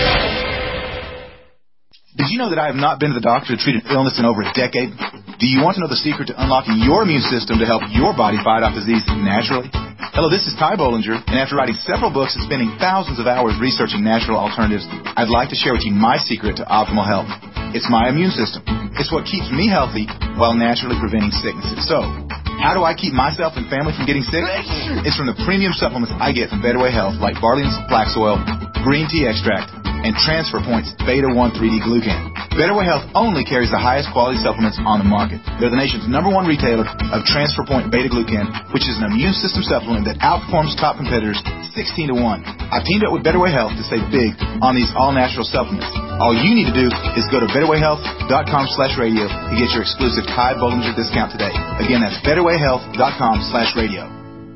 S1: Did you know that I have not been to the doctor to treat an illness in over a decade? Do you want to know the secret to unlocking your immune system to help your body fight off disease naturally? Hello, this is Ty Bollinger, and after writing several books and spending thousands of hours researching natural alternatives, I'd like to share with you my secret to optimal health. It's my immune system. It's what keeps me healthy while naturally preventing sicknesses. So, how do I keep myself and family from getting sick? It's from the premium supplements I get from Better Way Health, like barley and flax oil, green tea extract, and Transfer Point's Beta 1 3D Glucan. Better Way Health only carries the highest quality supplements on the market. They're the nation's #1 retailer of Transfer Point Beta Glucan, which is an immune system supplement that outperforms top competitors 16 to 1. I've teamed up with Better Way Health to save big on these all-natural supplements. All you need to do is go to betterwayhealth.com/radio to get your exclusive Ty Bollinger discount today. Again, that's betterwayhealth.com/radio.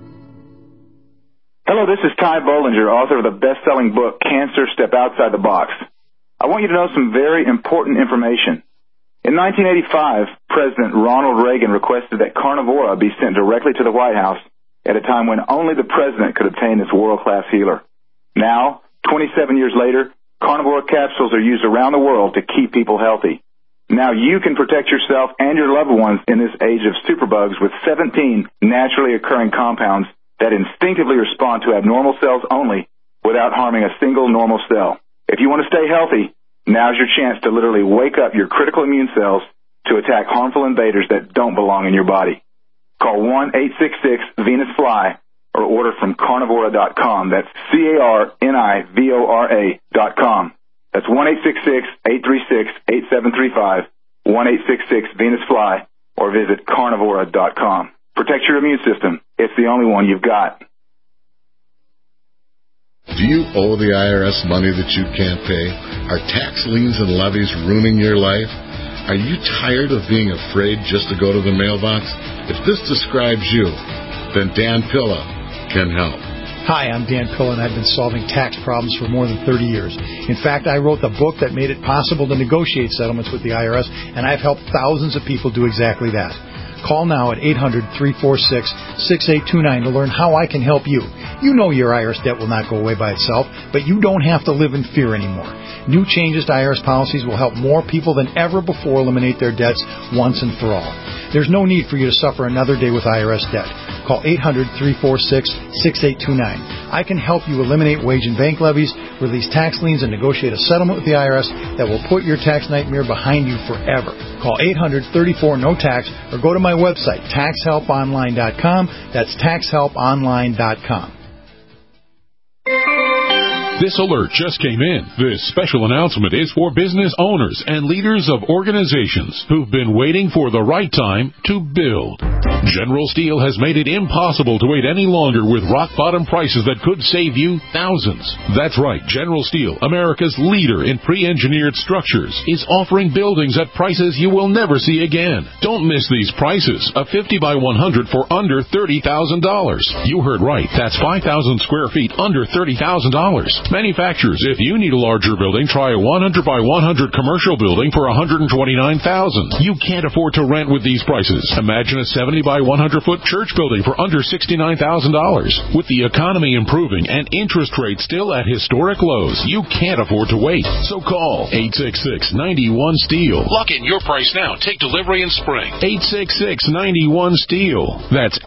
S4: Hello, this is Ty Bollinger, author of the best-selling book, Cancer, Step Outside the Box. I want you to know some very important information. In 1985, President Ronald Reagan requested that Carnivora be sent directly to the White House at a time when only the president could obtain this world-class healer. Now, 27 years later, Carnivora capsules are used around the world to keep people healthy. Now you can protect yourself and your loved ones in this age of superbugs with 17 naturally occurring compounds that instinctively respond to abnormal cells only without harming a single normal cell. If you want to stay healthy, now's your chance to literally wake up your critical immune cells to attack harmful invaders that don't belong in your body. Call 1-866-VENUS-FLY or order from Carnivora.com. That's CARNIVORA.com. That's 1-866-836-8735, 1-866-VENUS-FLY, or visit Carnivora.com. Protect your immune system. It's the only one you've got.
S6: Do you owe the IRS money that you can't pay? Are tax liens and levies ruining your life? Are you tired of being afraid just to go to the mailbox? If this describes you, then Dan Pilla can help.
S8: Hi, I'm Dan Pilla, and I've been solving tax problems for more than 30 years. In fact, I wrote the book that made it possible to negotiate settlements with the IRS, and I've helped thousands of people do exactly that. Call now at 800-346-6829 to learn how I can help you. You know your IRS debt will not go away by itself, but you don't have to live in fear anymore. New changes to IRS policies will help more people than ever before eliminate their debts once and for all. There's no need for you to suffer another day with IRS debt. Call 800-346-6829. I can help you eliminate wage and bank levies, release tax liens, and negotiate a settlement with the IRS that will put your tax nightmare behind you forever. Call 800-34-NO-TAX or go to my website, taxhelponline.com. That's taxhelponline.com.
S25: This alert just came in. This special announcement is for business owners and leaders of organizations who've been waiting for the right time to build. General Steel has made it impossible to wait any longer with rock-bottom prices that could save you thousands. That's right, General Steel, America's leader in pre-engineered structures, is offering buildings at prices you will never see again. Don't miss these prices. A 50 by 100 for under $30,000. You heard right. That's 5,000 square feet under $30,000. Manufacturers, if you need a larger building, try a 100 by 100 commercial building for $129,000. You can't afford to rent with these prices. Imagine a 70 by 100 foot church building for under $69,000. With the economy improving and interest rates still at historic lows, you can't afford to wait. So call 866-91-STEEL. Lock in your price now. Take delivery in spring. 866-91-STEEL. That's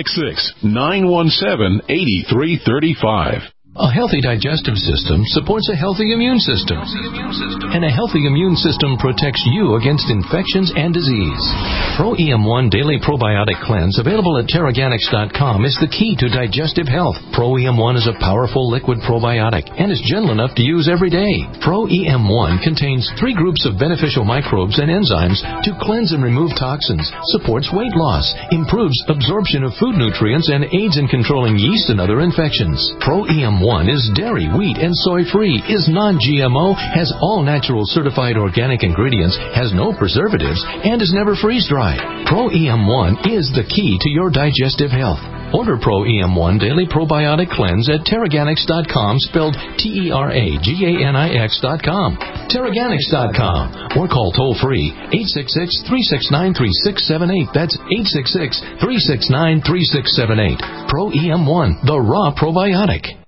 S25: 866-917-8335.
S9: A healthy digestive system supports a healthy immune system. And a healthy immune system protects you against infections and disease. Pro EM1 Daily Probiotic Cleanse, available at Teraganix.com, is the key to digestive health. Pro EM1 is a powerful liquid probiotic and is gentle enough to use every day. Pro EM1 contains 3 groups of beneficial microbes and enzymes to cleanse and remove toxins, supports weight loss, improves absorption of food nutrients, and aids in controlling yeast and other infections. Pro EM1 is dairy, wheat, and soy-free, is non-GMO, has all natural certified organic ingredients, has no preservatives, and is never freeze-dried. Pro EM1 is the key to your digestive health. Order Pro EM1 Daily Probiotic Cleanse at Teraganix.com, spelled Teraganix.com. Teraganix.com. Or call toll-free 866-369-3678. That's 866-369-3678. Pro EM1, the raw probiotic.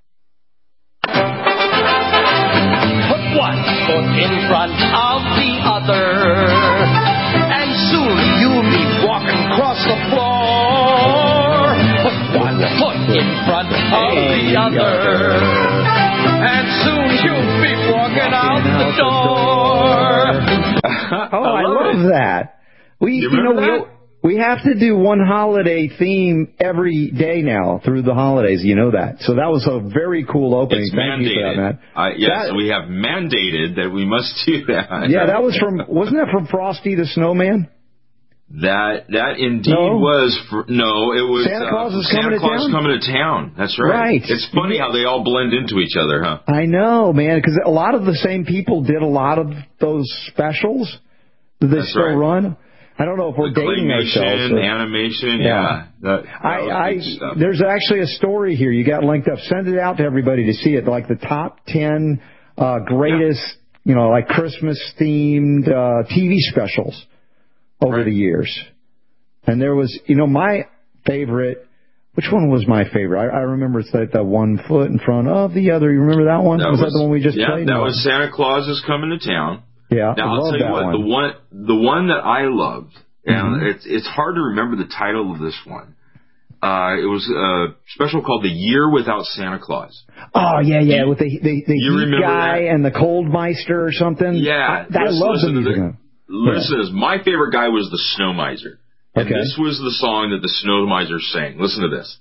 S14: Put one foot in front of the other, and soon you'll be walking across the floor. Put one foot in front of the other, and soon you'll be walking out the door.
S10: Oh, I love that. We have to do one holiday theme every day now through the holidays. You know that. So that was a very cool opening.
S11: It's
S10: Thank
S11: mandated.
S10: you for that, Matt.
S11: Yes, we have mandated that we must do that.
S10: Yeah, that was wasn't that from Frosty the Snowman?
S11: That indeed was. It was
S10: Santa Claus is
S11: Santa Claus coming to town. That's right.
S10: Right.
S11: It's funny how they all blend into each other, huh?
S10: I know, man, because a lot of the same people did a lot of those specials that they still run. I don't know if we're dating ourselves.
S11: Animation,
S10: There's actually a story here. You got linked up. Send it out to everybody to see it. Like the top 10 greatest, like Christmas-themed TV specials over the years. And there was, my favorite. Which one was my favorite? I remember it's like the one foot in front of the other. You remember that one? Was that the one we just played?
S11: Yeah, that was Santa Claus is Coming to Town.
S10: Yeah,
S11: now I'll tell you what, the one that I loved, and it's hard to remember the title of this one. It was a special called The Year Without Santa Claus.
S10: Oh yeah, with the heat guy and the cold meister or something.
S11: Yeah,
S10: I love the music.
S11: Listen, my favorite guy was the Snow Miser, and this was the song that the Snow Miser sang. Listen to this.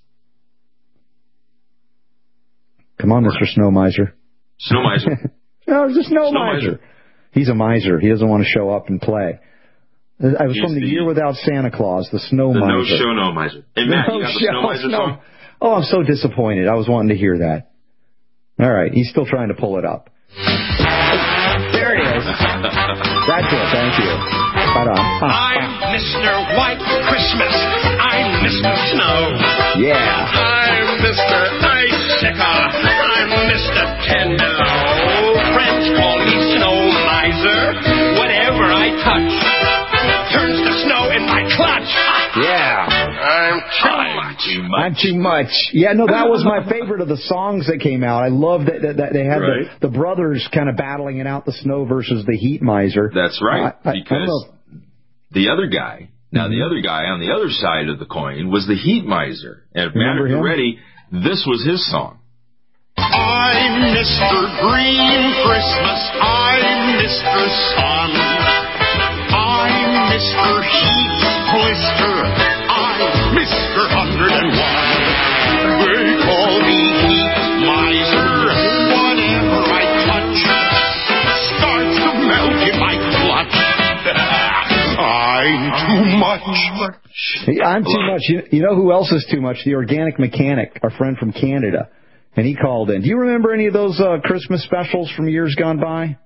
S10: Come on, Mr. Snow Miser.
S11: Snow Miser.
S10: No, it's a Snow Miser. He's a miser. He doesn't want to show up and play. I was from the Year Without Santa Claus, the Snow Miser.
S11: No Miser. Hey, Matt, you got the Snow Miser song?
S10: Oh, I'm so disappointed. I was wanting to hear that. All right, he's still trying to pull it up. There it is. That's it. Thank you. Right on.
S14: I'm Mr. White Christmas. I'm Mr. Snow.
S10: Yeah.
S14: I'm Mr. Icicle. I'm Mr. Tender. Friends call me Snow Miser. Whatever I touch turns to snow in my clutch.
S10: Yeah.
S14: I'm
S10: too much. Yeah, no, that was my favorite of the songs that came out. I love that they had the brothers kind of battling it out, the snow versus the heat miser.
S11: That's right. Because the other guy, the other guy on the other side of the coin was the heat miser. And if Matt, you're ready, this was his song.
S14: I'm Mr. Green Christmas. I'm Mr. Sun. I'm Mr. Heat Blister. I'm Mr. 101. They call me Heat Miser. Whatever I touch starts to melt in my clutch. I'm too much.
S10: I'm too much. You know who else is too much? The Organic Mechanic, our friend from Canada. And he called in. Do you remember any of those Christmas specials from years gone by?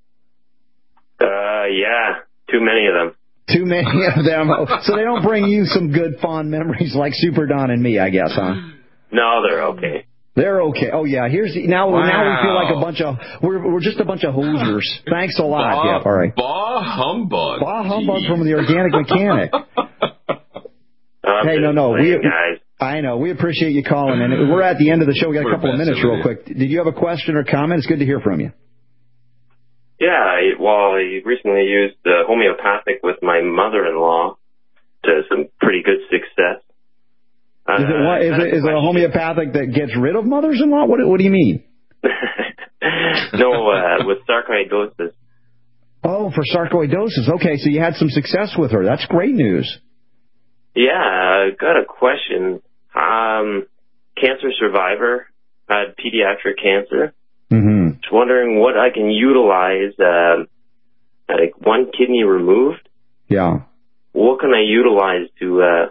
S15: Yeah. Too many of them.
S10: Too many of them. So they don't bring you some good, fond memories like Super Don and Me, I guess, huh?
S15: No, they're okay.
S10: They're okay. Oh yeah, now we feel like a bunch of we're just a bunch of hosers. Thanks a lot. Yeah, all right.
S11: Bah humbug.
S10: Bah humbug from the Organic Mechanic. Hey, no, I know. We appreciate you calling, and we're at the end of the show. We got a couple of minutes, real quick. Did you have a question or comment? It's good to hear from you.
S15: Yeah, I recently used homeopathic with my mother-in-law to some pretty good success.
S10: Is it a homeopathic that gets rid of mothers-in-law? What do you mean?
S15: No, with sarcoidosis.
S10: Oh, for sarcoidosis. Okay, so you had some success with her. That's great news.
S15: Yeah, I got a question. Cancer survivor, had pediatric cancer.
S10: Mm-hmm.
S15: Just wondering what I can utilize. Like one kidney removed.
S10: Yeah. What
S15: can I utilize to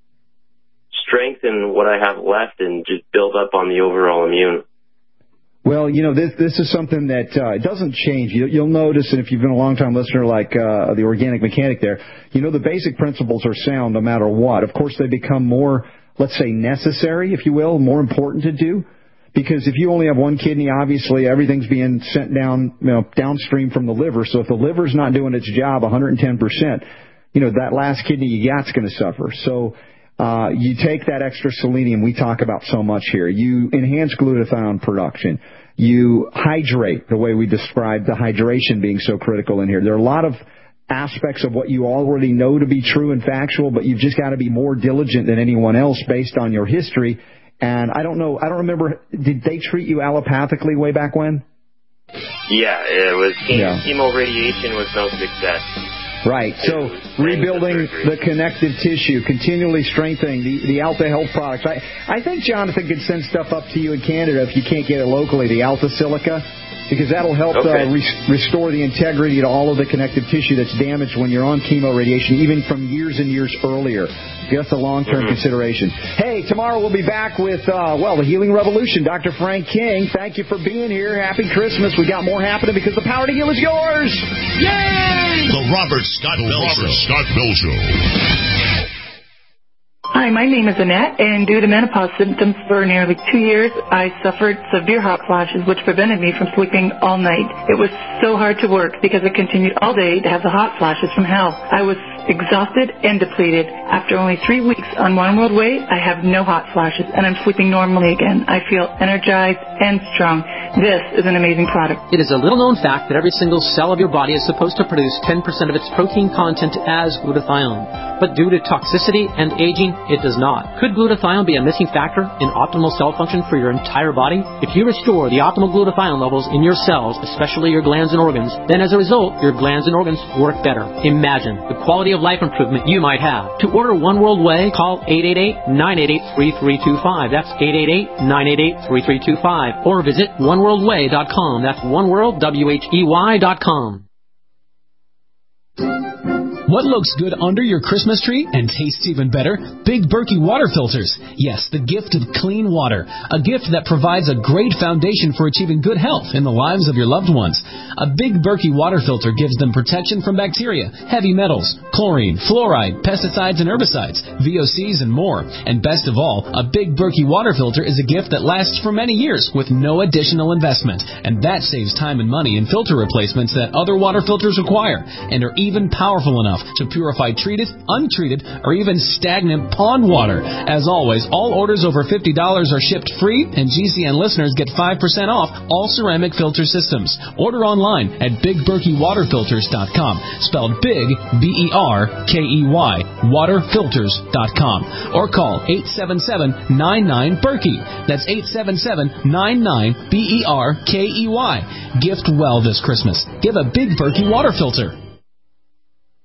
S15: strengthen what I have left and just build up on the overall immune?
S10: Well, this is something that it doesn't change. You'll notice, and if you've been a long-time listener like the Organic Mechanic there, the basic principles are sound no matter what. Of course, they become more, let's say, necessary, if you will, more important to do. Because if you only have one kidney, obviously everything's being sent down, downstream from the liver. So if the liver's not doing its job 110%, that last kidney you got's going to suffer. So you take that extra selenium we talk about so much here. You enhance glutathione production. You hydrate, the way we described the hydration being so critical in here. There are a lot of aspects of what you already know to be true and factual, but you've just got to be more diligent than anyone else based on your history. And I don't remember, did they treat you allopathically way back when?
S15: Yeah, it was chemo radiation was no success.
S10: Right, so rebuilding the connective tissue, continually strengthening the Alta Health products. I think Jonathan could send stuff up to you in Canada if you can't get it locally, the Alta Silica, because that'll help restore the integrity to all of the connective tissue that's damaged when you're on chemo radiation, even from years and years earlier. That's a long-term consideration. Hey, tomorrow we'll be back with, the Healing Revolution. Dr. Frank King, thank you for being here. Happy Christmas. We got more happening because the power to heal is yours. Yay!
S2: The Robert Scott Bell Show.
S16: Hi, my name is Annette, and due to menopause symptoms for nearly 2 years, I suffered severe hot flashes, which prevented me from sleeping all night. It was so hard to work because I continued all day to have the hot flashes from hell. I was exhausted and depleted. After only 3 weeks on One World Way, I have no hot flashes, and I'm sleeping normally again. I feel energized and strong. This is an amazing product.
S17: It is a little-known fact that every single cell of your body is supposed to produce 10% of its protein content as glutathione. But due to toxicity and aging, it does not. Could glutathione be a missing factor in optimal cell function for your entire body? If you restore the optimal glutathione levels in your cells, especially your glands and organs, then as a result, your glands and organs work better. Imagine the quality of life improvement you might have. To order One World Way, call 888-988-3325. That's 888-988-3325. Or visit oneworldway.com. That's oneworldwhey.com.
S18: What looks good under your Christmas tree and tastes even better? Big Berkey water filters. Yes, the gift of clean water. A gift that provides a great foundation for achieving good health in the lives of your loved ones. A Big Berkey water filter gives them protection from bacteria, heavy metals, chlorine, fluoride, pesticides and herbicides, VOCs and more. And best of all, a Big Berkey water filter is a gift that lasts for many years with no additional investment. And that saves time and money in filter replacements that other water filters require and are even powerful enough to purify treated, untreated, or even stagnant pond water. As always, all orders over $50 are shipped free, and GCN listeners get 5% off all ceramic filter systems. Order online at BigBerkeyWaterFilters.com, spelled Big, B-E-R-K-E-Y, waterfilters.com, or call 877-99-BERKEY. That's 877-99-BERKEY. Gift well this Christmas. Give a Big Berkey water filter.